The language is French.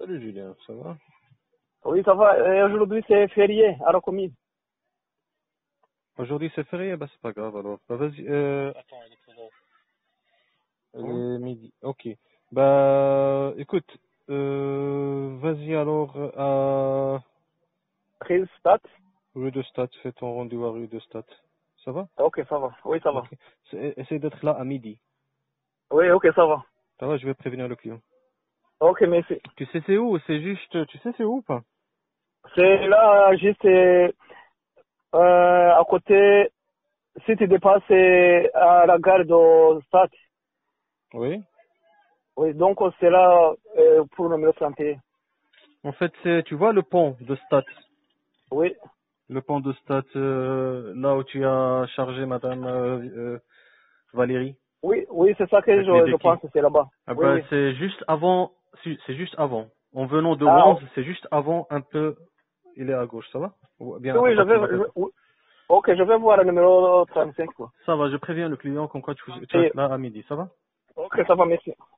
Salut Julien, ça va? Oui, ça va. Aujourd'hui, c'est férié à Racomise. Aujourd'hui c'est férié, bah c'est pas grave alors. Bah vas-y, attends, il est quelle heure? Il Hein? est midi, ok. Bah écoute, vas-y alors à Prise, stat. rue de Stade, fais ton rendez-vous à rue de Stade. Ça va? Ok, ça va. Oui, ça va. Ok. Essaye d'être là à midi. Oui, ok, ça va. Ça va, je vais prévenir le client. Ok, merci. Tu sais c'est où? C'est juste, tu sais c'est où ou pas? C'est là, juste à côté, si tu dépasses à la gare de Stade. Oui. Oui, donc c'est là pour le numéro 31. En fait, c'est, tu vois le pont de Stade. Oui, Le pont de Stade, là où tu as chargé Madame Valérie. oui, oui, c'est ça que Avec les je béquilles. pense, c'est là-bas. Ah Oui, bah, oui. c'est juste avant, c'est juste avant. En venant de Ah, Wanze, c'est juste avant un peu, il est à gauche, ça va? Ou bien oui, à oui, je droite, vais, je me rappelle pas. oui. Ok, je vais voir le numéro 35, quoi. Ça va, je préviens le client comme quoi tu vas Et, être là à midi, ça va? ok, ça va, merci.